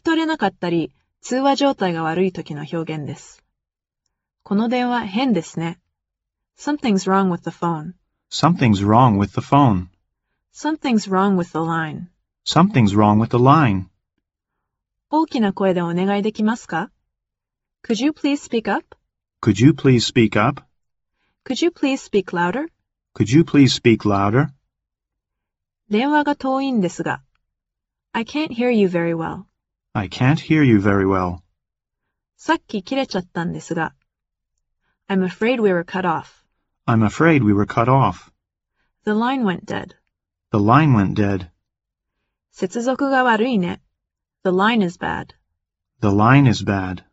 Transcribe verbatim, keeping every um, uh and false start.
き取れなかったり、通話状態が悪い時の表現です。この電話変ですね。Something's wrong with the phone. Something's wrong with the phone. Something's wrong with the line. Something's wrong with the line. 大きな声でお願いできますか Could you please speak up? Could you please speak up? Could you please speak louder? Could you please speak louder? 電話が遠いんですが。I can't hear you very well. I can't hear you very well. さっき切れちゃったんですが。I'm afraid we were cut off. I'm afraid we were cut off. The line went dead. The line went dead. 接続が悪いね。The line is bad. The line is bad.